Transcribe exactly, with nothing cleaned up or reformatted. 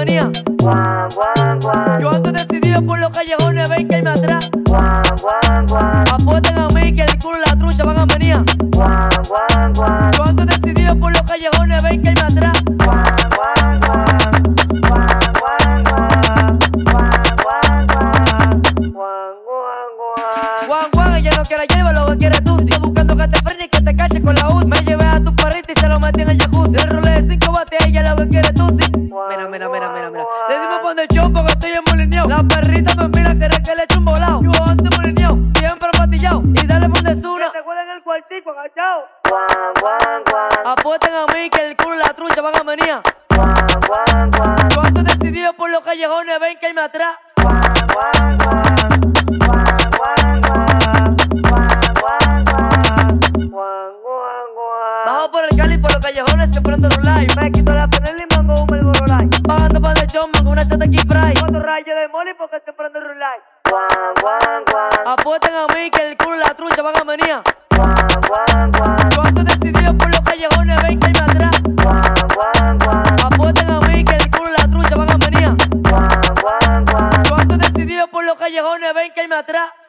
manía. Guan, guan, guan. Yo ando decidido por los callejones, ven que hay más atrás. Guan, guan, guan. Apuesten a mí que el culo y la trucha van a manía. Guan, guan, guan. Yo ando decidido por los callejones, ven que hay más atrás. Guan, guan, guan. Guan, guan, guan. Guan, guan, guan. Guan, guan, guan. Guan, guan, ella no quiere llevar lo que quiere tú. Sigo buscando que te frene y que te cache con la U C I. Me llevé a tu perrita y se lo metí en el jacuzzi. El role de cinco bates, ella lo que quiere tú, sí. Mira, mira, mira, mira, mira. Le dimos pon de show porque estoy emolineado. La perrita me mira, quiere que le eche un volado. Yo ando emolineado, siempre patillado. Y dale pon de zuna. Te huelen el cuartico, agachado. Guan, guan, guan. Apuesten a mí que el culo y la trucha van a manía. Guan, guan, guan. Yo ando decidido por los callejones, ven que hay más atrás. Guan, guan, guan. Guan, guan, guan. Guan, guan, guan. Guan, guan, guan. Bajo por el Cali, por los callejones, se prende un live. Me quito la panela y mango un melgorolay. Bajando pan de chomba con una chata aquí fry. Cuatro rayos de moli porque se prende el rulay. Guan, guan, guan. Apuesten a mí que el culo y la trucha van a manía. Guan, guan, guan. Yo ando decidido por los callejones, ven que hay más atrás. Guan, guan, guan. Apuesten a mí que el culo y la trucha van a manía. Guan, guan, guan. Yo ando decidido por los callejones, ven que hay más atrás.